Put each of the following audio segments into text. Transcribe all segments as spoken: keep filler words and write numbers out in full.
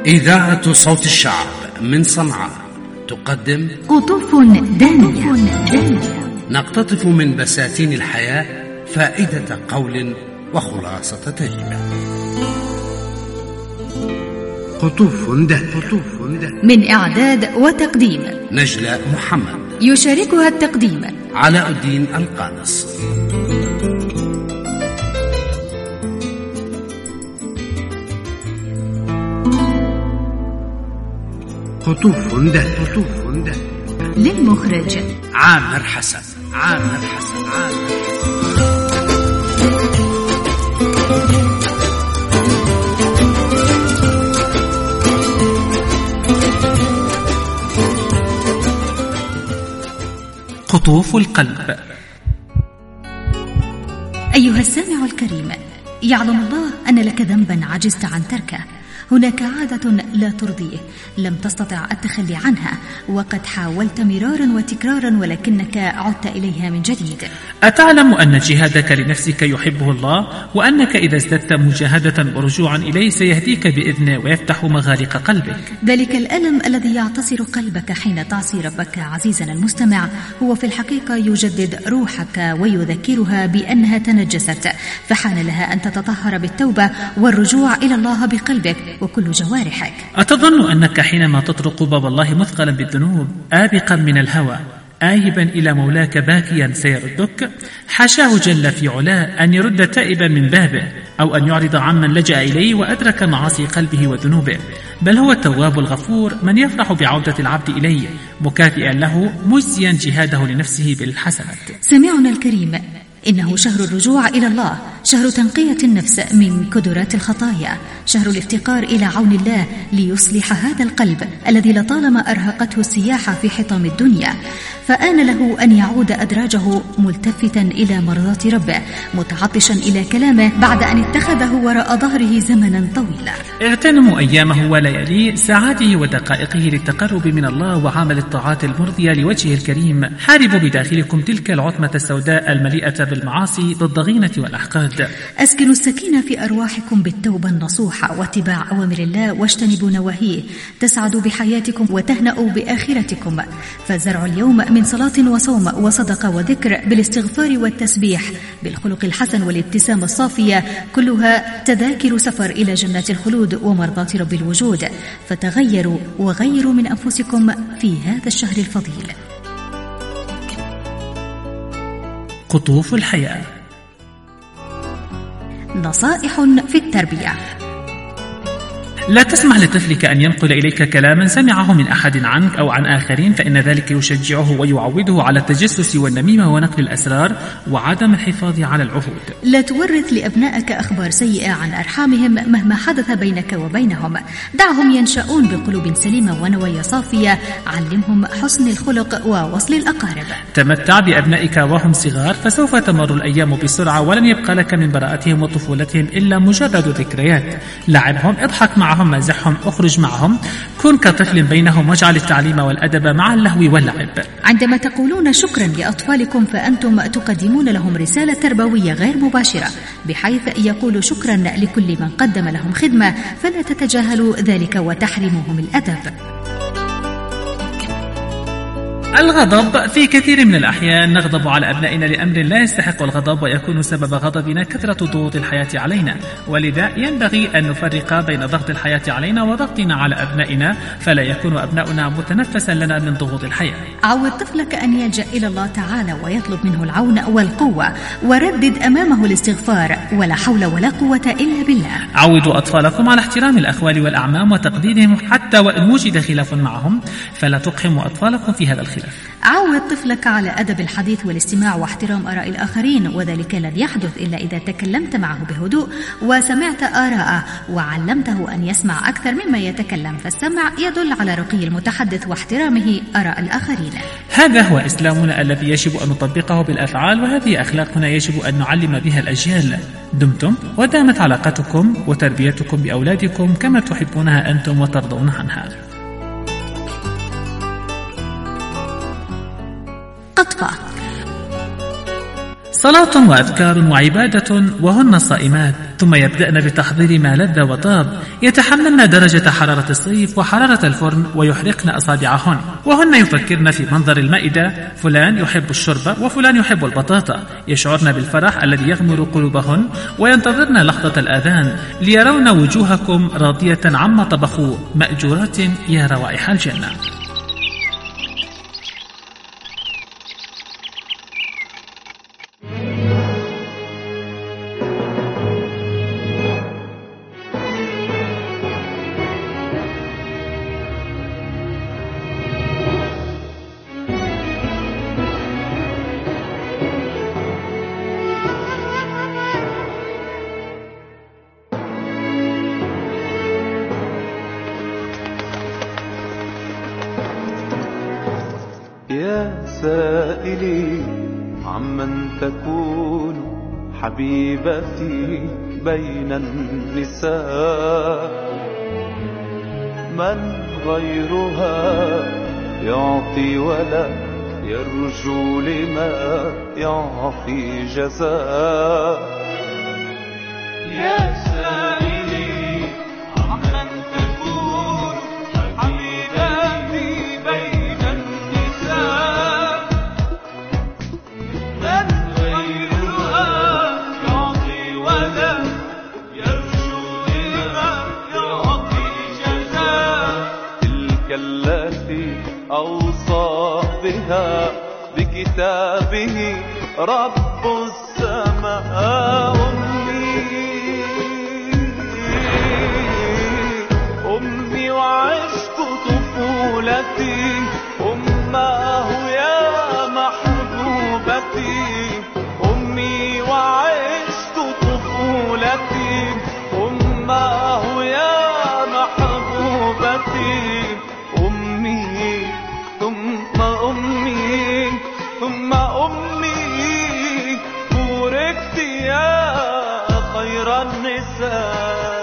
إذاعة صوت الشعب من صنعاء تقدم قطوف دانية. نقتطف من بساتين الحياة فائدة قول وخلاصة تجربة. قطوف دانية من إعداد وتقديم نجلاء محمد، يشاركها التقديم علاء الدين القادس. قطوف دانية للمخرج عامر حسن. عامر حسن عامر حسن قطوف القلب. أيها السامع الكريم، يعلم الله أن لك ذنبا عجزت عن تركه. هناك عادة لا ترضيه، لم تستطع التخلي عنها، وقد حاولت مرارا وتكرارا ولكنك عدت إليها من جديد. أتعلم أن جهادك لنفسك يحبه الله، وأنك إذا ازددت مجاهدة ورجوعا إليه سيهديك بإذنه ويفتح مغالق قلبك. ذلك الألم الذي يعتصر قلبك حين تعصي ربك عزيزنا المستمع هو في الحقيقة يجدد روحك ويذكرها بأنها تنجست، فحان لها أن تتطهر بالتوبة والرجوع إلى الله بقلبك وكل جوارحك. أتظن أنك حينما تطرق باب الله مثقلا بالذنوب آبقا من الهوى آيبا إلى مولاك باكيا سيردك؟ حاشاه جل في علاه أن يرد تائبا من بابه، أو أن يعرض عمن لجأ إليه وأدرك معاصي قلبه وذنوبه، بل هو التواب الغفور من يفرح بعودة العبد إليه مكافئا له مجزيا جهاده لنفسه بالحسنات. سمعنا الكريم، إنه شهر الرجوع إلى الله، شهر تنقية النفس من كدرات الخطايا، شهر الافتقار إلى عون الله ليصلح هذا القلب الذي لطالما أرهقته السياحة في حطام الدنيا، فآن له أن يعود أدراجه ملتفتا إلى مرضاة ربه، متعطشا إلى كلامه بعد أن اتخذه وراء ظهره زمنا طويلا. اغتنموا أيامه ولياليه، ساعاته ودقائقه للتقرب من الله وعمل الطاعات المرضية لوجهه الكريم. حاربوا بداخلكم تلك العتمة السوداء المليئة بالمعاصي بالضغينة والأحقاد. أسكنوا السكينة في أرواحكم بالتوبة النصوحة واتباع أوامر الله واجتنبوا نواهيه، تسعدوا بحياتكم وتهنأوا بآخرتكم. فالزرع اليوم من صلاة وصوم وصدقة وذكر بالاستغفار والتسبيح بالخلق الحسن والابتسامة الصافية، كلها تذاكر سفر إلى جنات الخلود ومرضاة رب الوجود. فتغيروا وغيروا من أنفسكم في هذا الشهر الفضيل. قطوف الحياة. نصائح في التربية. لا تسمح لطفلك أن ينقل إليك كلاما سمعه من أحد عنك أو عن آخرين، فإن ذلك يشجعه ويعوده على التجسس والنميمة ونقل الأسرار وعدم الحفاظ على العهود. لا تورث لأبنائك أخبار سيئة عن أرحامهم مهما حدث بينك وبينهم. دعهم ينشأون بقلوب سليمة ونوايا صافية. علمهم حسن الخلق ووصل الأقارب. تمتع بأبنائك وهم صغار، فسوف تمر الأيام بسرعة ولن يبقى لك من براءتهم وطفولتهم إلا مجرد ذكريات. لعبهم، اضحك معهم، مازحهم، اخرج معهم، كن كطفل بينهم، واجعل التعليم والأدب مع اللهو واللعب. عندما تقولون شكرا لأطفالكم فأنتم تقدمون لهم رسالة تربوية غير مباشرة، بحيث يقول شكرا لكل من قدم لهم خدمة، فلا تتجاهلوا ذلك وتحرموهم الأدب. الغضب. في كثير من الأحيان نغضب على أبنائنا لأمر لا يستحق الغضب، ويكون سبب غضبنا كثرة ضغوط الحياة علينا، ولذا ينبغي أن نفرق بين ضغط الحياة علينا وضغطنا على أبنائنا، فلا يكون أبناؤنا متنفسا لنا من ضغوط الحياة. عود طفلك أن يلجأ إلى الله تعالى ويطلب منه العون والقوة، وردد أمامه الاستغفار ولا حول ولا قوة إلا بالله. عودوا أطفالكم على احترام الأخوال والأعمام وتقديرهم، حتى وإن وجد خلاف معهم فلا تقحموا أطفالكم في هذا الخلاف. عود طفلك على أدب الحديث والاستماع واحترام آراء الآخرين، وذلك لن يحدث إلا إذا تكلمت معه بهدوء وسمعت آراءه وعلمته أن يسمع أكثر مما يتكلم، فالسمع يدل على رقي المتحدث واحترامه آراء الآخرين. هذا هو إسلامنا الذي يجب أن نطبقه بالأفعال، وهذه أخلاقنا يجب أن نعلم بها الأجيال. دمتم ودامت علاقتكم وتربيتكم بأولادكم كما تحبونها أنتم وترضون عنها. قطفة. صلاة وأذكار وعبادة وهن صائمات ثم يبدأن بتحضير ما لذ وطاب، يتحملن درجة حرارة الصيف وحرارة الفرن ويحرقن أصابعهن، وهن يفكرن في منظر المائدة، فلان يحب الشرب وفلان يحب البطاطا، يشعرن بالفرح الذي يغمر قلوبهن وينتظرن لحظة الآذان ليرون وجوهكم راضية عما طبخوه مأجورات يا روائح الجنة. يا سائلي عمن تكون حبيبتي بين النساء، من غيرها يعطي ولا يرجو لما يعطي جزاء. يا سائلي عمن تكون حبيبتي بين النساء، من غيرها يعطي ولا يرجو لما يعطي جزاء. تلك التي أوصى بها بكتابه رب السماء، أمي وعشق طفولتي، أماه يا محبوبتي، أمي وعشق طفولتي، أماه يا محبوبتي، أمي ثم أمي ثم أمي، بوركت يا خير النساء.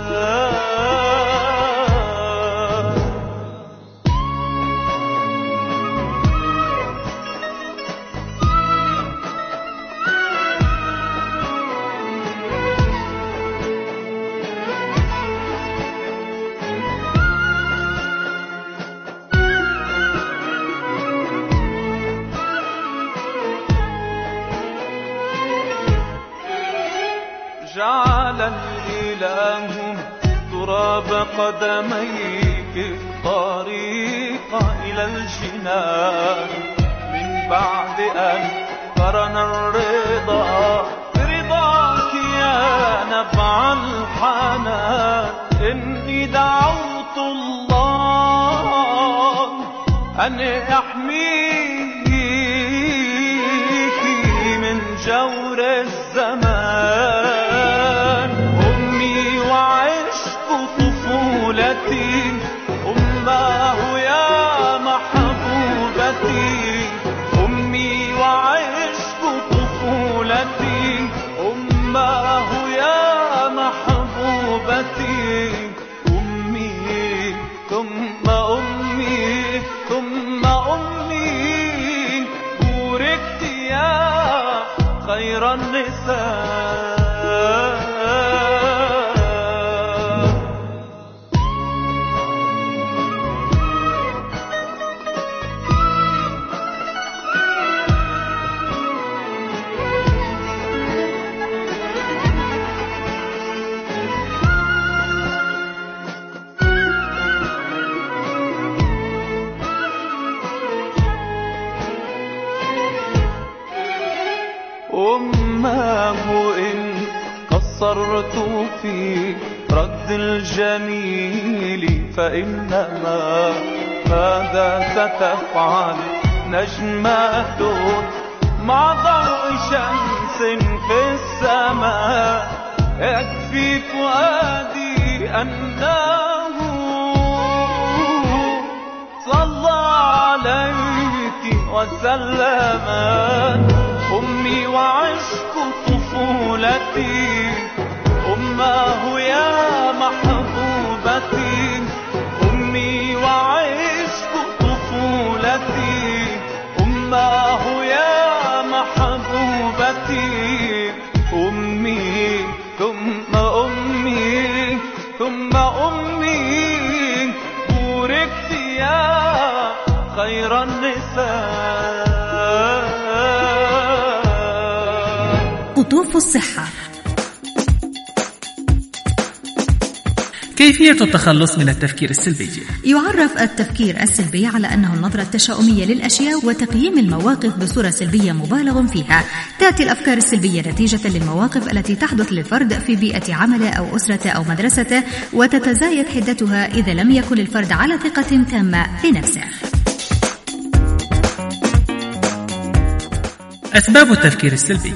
جعل الإله تراب قدميك في الطريق إلى الجنان، من بعد أن قرن الرضا برضاك يا نبع الحنان. إني دعوت الله أن يحميك من جور الزمان، أمي وعشق طفولتي، أماه يا محبوبتي، أمي وعشق طفولتي، أماه يا محبوبتي، أمي ثم أمي ثم أمي، بوركت يا خير النساء. أماه إن قصرت في رد الجميل فإنما ماذا ستفعل نجمة مع ضوء شمس في السماء. يكفي فؤادي أنه صلى عليك وسلم، أمي وعشق طفولتي، أماه يا محبوبتي، أمي وعشق طفولتي، أماه يا محبوبتي، أمي ثم قطوف الصحة. كيفية التخلص من التفكير السلبي؟ يعرف التفكير السلبي على أنه النظرة التشاؤمية للأشياء وتقييم المواقف بصورة سلبية مبالغ فيها. تأتي الأفكار السلبية نتيجة للمواقف التي تحدث للفرد في بيئة عمله أو أسرته أو مدرسته، وتتزايد حدتها إذا لم يكن الفرد على ثقة تامة بنفسه. أسباب التفكير السلبي: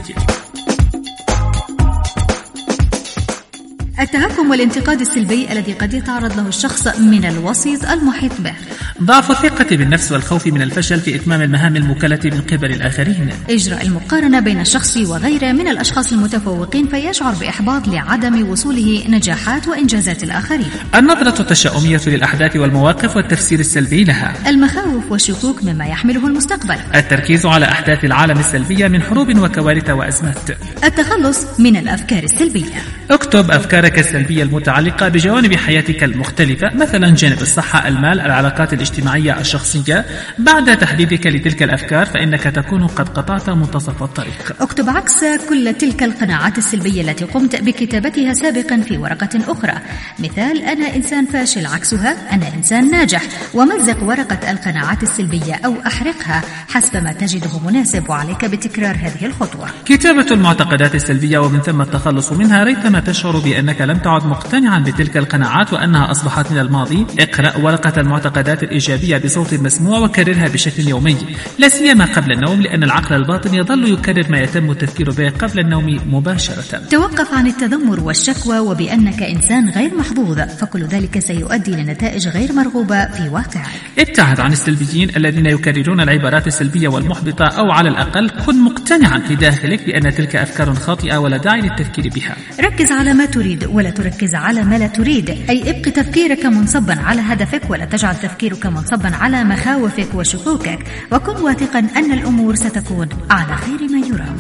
التهكم والانتقاد السلبي الذي قد يتعرض له الشخص من الوسيط المحيط به. ضعف الثقة بالنفس والخوف من الفشل في إتمام المهام الموكلة من قبل الآخرين. إجراء المقارنة بين الشخص وغيره من الأشخاص المتفوقين فيشعر بإحباط لعدم وصوله نجاحات وإنجازات الآخرين. النظرة التشاؤمية للأحداث والمواقف والتفسير السلبي لها. المخاوف والشكوك مما يحمله المستقبل. التركيز على أحداث العالم السلبية من حروب وكوارث وأزمات. التخلص من الأفكار السلبية. اكتب أفكارك السلبية المتعلقة بجوانب حياتك المختلفة، مثلا جانب الصحة، المال، العلاقات الاجتماعية الشخصية. بعد تحديدك لتلك الأفكار فإنك تكون قد قطعت منتصف الطريق. اكتب عكس كل تلك القناعات السلبية التي قمت بكتابتها سابقا في ورقة أخرى. مثال: أنا إنسان فاشل، عكسها أنا إنسان ناجح. ومزق ورقة القناعات السلبية أو أحرقها حسب ما تجده مناسب، وعليك بتكرار هذه الخطوة. كتابة المعتقدات السلبية ومن ثم التخلص منها. ريثما تشعر بأنك لم تعد مقتنعا بتلك القناعات وأنها أصبحت من الماضي. اقرأ ورقة المعتقدات الإيجابية بصوت مسموع وكررها بشكل يومي، لا سيما قبل النوم، لأن العقل الباطن يظل يكرر ما يتم التفكير به قبل النوم مباشرة. توقف عن التذمر والشكوى وبأنك إنسان غير محظوظ، فكل ذلك سيؤدي لنتائج غير مرغوبة في واقعك. ابتعد عن السلبيين الذين يكررون العبارات السلبية والمحبطة، أو على الأقل كن مقتنعا في داخلك بأن تلك أفكار خاطئة ولا داعي للتفكير بها. ركز على ما تريد ولا تركز على ما لا تريد، أي ابق تفكيرك منصبا على هدفك ولا تجعل تفكيرك منصبا على مخاوفك وشكوكك، وكن واثقا أن الأمور ستكون على خير ما يرام.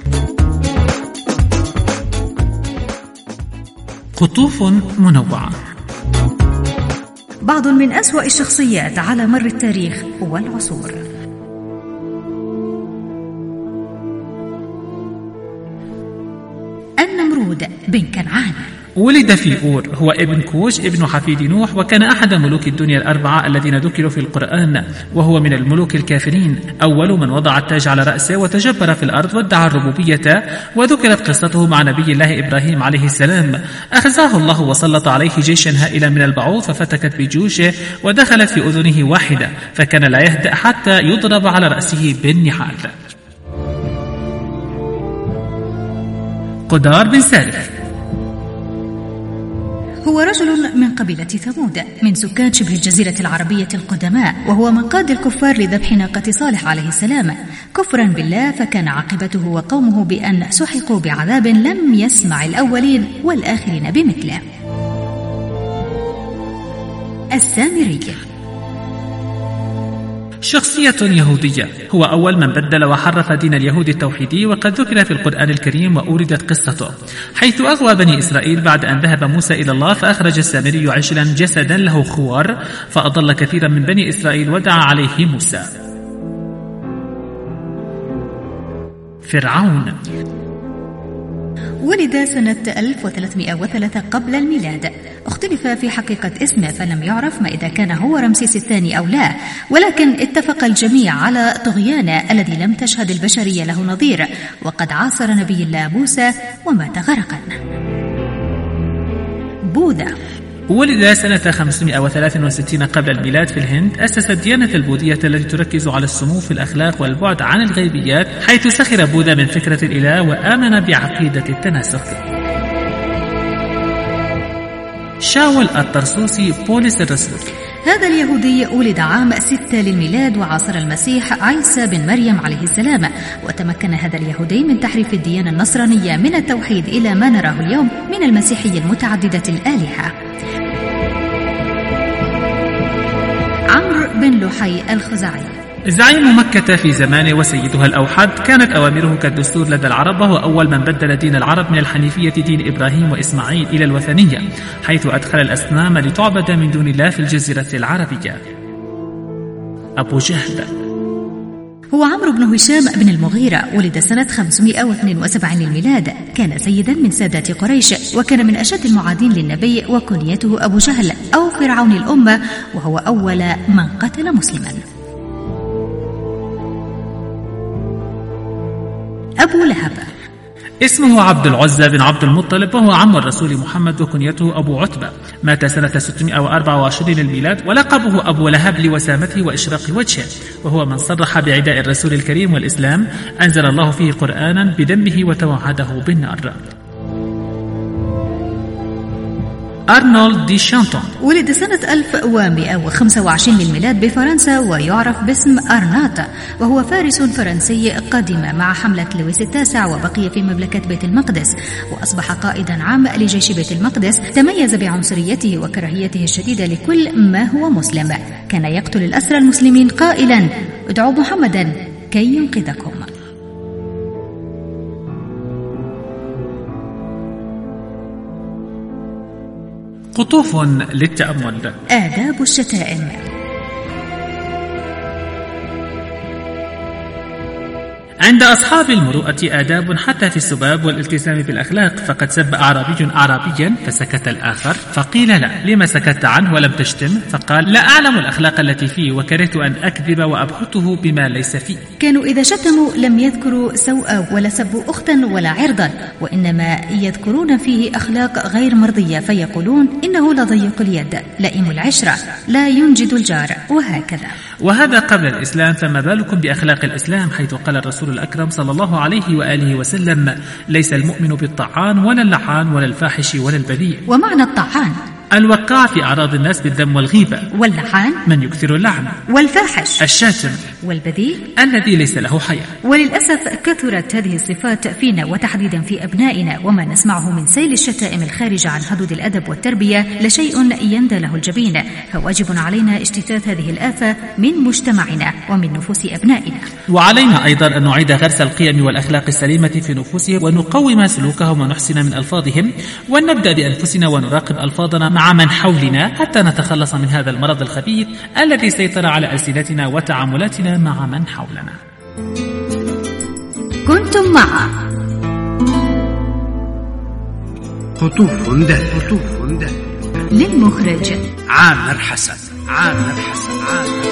قطوف منوعة. بعض من أسوأ الشخصيات على مر التاريخ والعصور. النمرود بن كنعان. ولد في أور، هو ابن كوش ابن حفيد نوح، وكان أحد ملوك الدنيا الأربعة الذين ذكروا في القرآن، وهو من الملوك الكافرين، أول من وضع التاج على رأسه وتجبر في الأرض وادعى الربوبية. وذكرت قصته مع نبي الله إبراهيم عليه السلام. أخزاه الله وسلط عليه جيشا هائلا من البعوض ففتكت بجوشه ودخلت في أذنه واحدة، فكان لا يهدأ حتى يضرب على رأسه بالنحال. قدار بن سالف. هو رجل من قبيلة ثمود من سكان شبه الجزيرة العربية القدماء، وهو من قاد الكفار لذبح ناقة صالح عليه السلام كفرا بالله، فكان عاقبته وقومه بأن سحقوا بعذاب لم يسمع الأولين والآخرين بمثله. السامري. شخصية يهودية، هو أول من بدل وحرف دين اليهود التوحيدي، وقد ذكر في القرآن الكريم وأوردت قصته، حيث أغوى بني إسرائيل بعد أن ذهب موسى إلى الله، فأخرج السامري عجلا جسدا له خوار فأضل كثيرا من بني إسرائيل ودعا عليه موسى. فرعون. ولد سنة ألف وثلاثمائة وثلاثة قبل الميلاد. اختلف في حقيقة اسمه فلم يعرف ما إذا كان هو رمسيس الثاني أو لا، ولكن اتفق الجميع على طغيانه الذي لم تشهد البشرية له نظير، وقد عاصر نبي الله موسى ومات غرقا. بوذا. ولد سنة خمسمائة وثلاثة وستين قبل الميلاد في الهند. أسس الديانة البوذية التي تركز على السمو في الأخلاق والبعد عن الغيبيات، حيث سخر بوذا من فكرة الإله وآمن بعقيدة التناسخ. شاول الطرسوسي بولس الرسول. هذا اليهودي ولد عام ستة للميلاد وعاصر المسيح عيسى بن مريم عليه السلام، وتمكن هذا اليهودي من تحريف الديانة النصرانية من التوحيد إلى ما نراه اليوم من المسيحية المتعددة الآلهة. عمرو بن لحي الخزاعي. زعيم مكة في زمانه وسيدها الأوحد، كانت أوامره كالدستور لدى العرب، وهو أول من بدل دين العرب من الحنيفية دين إبراهيم وإسماعيل إلى الوثنية، حيث أدخل الأصنام لتعبد من دون الله في الجزيرة العربية. أبو جهل. هو عمرو بن هشام بن المغيرة، ولد سنة خمسمائة واثنين وسبعين للميلاد، كان سيدا من سادات قريش، وكان من أشد المعادين للنبي، وكنيته أبو جهل أو فرعون الأمة، وهو أول من قتل مسلما. أبو لهب اسمه عبد العزى بن عبد المطلب، وهو عم الرسول محمد، وكنيته أبو عتبة، مات سنة ستمائة وأربعة وعشرين للميلاد، ولقبه أبو لهب لوسامته وإشراق وجهه، وهو من صرح بعداء الرسول الكريم والإسلام، أنزل الله فيه قرآنا بدمه وتوعده بالنار. أرنولد دي شانتون ولد سنة ألف ومائة وخمسة وعشرين للميلاد بفرنسا، ويعرف باسم أرنات، وهو فارس فرنسي قدم مع حملة لويس التاسع وبقي في مملكة بيت المقدس، وأصبح قائدا عام لجيش بيت المقدس. تميز بعنصريته وكراهيته الشديدة لكل ما هو مسلم، كان يقتل الأسرى المسلمين قائلا: ادعوا محمدا كي ينقذكم. قطوف للتأمل. آداب الشتائم. عند أصحاب المروءة آداب حتى في السباب والالتزام بالأخلاق، فقد سب أعرابي أعرابيا فسكت الآخر، فقيل له: لما سكت عنه ولم تشتم؟ فقال: لا أعلم الأخلاق التي فيه، وكرهت أن أكذب وأبهته بما ليس فيه. كانوا إذا شتموا لم يذكروا سوءا ولا سبوا أختا ولا عرضا، وإنما يذكرون فيه أخلاق غير مرضية، فيقولون: إنه لضيق اليد، لئيم العشرة، لا ينجد الجار، وهكذا. وهذا قبل الإسلام، فما بالكم بأخلاق الإسلام، حيث قال الرسول الأكرم صلى الله عليه وآله وسلم: ليس المؤمن بالطعان ولا اللعان ولا الفاحش ولا البذيء. ومعنى الطعان الوقاع في أعراض الناس بالذم والغيبة، واللعان من يكثر اللعن، والفاحش الشاتم، والبذيء الذي ليس له حياء. وللأسف كثرت هذه الصفات فينا، وتحديدا في أبنائنا، وما نسمعه من سيل الشتائم الخارجة عن حدود الأدب والتربية لشيء يندى له الجبين، فواجب علينا اجتثاث هذه الآفة من مجتمعنا ومن نفوس أبنائنا. وعلينا أيضا أن نعيد غرس القيم والأخلاق السليمة في نفوسهم، ونقوم سلوكهم ونحسن من ألفاظهم، ونبدأ بأنفسنا ونراقب ألفاظنا مع من حولنا، حتى نتخلص من هذا المرض الخبيث الذي سيطر على ألسنتنا وتعاملاتنا مع من حولنا. كنتم مع قطوف ده قطوف ده للمخرج عامر حسن. عامر حسن. عامر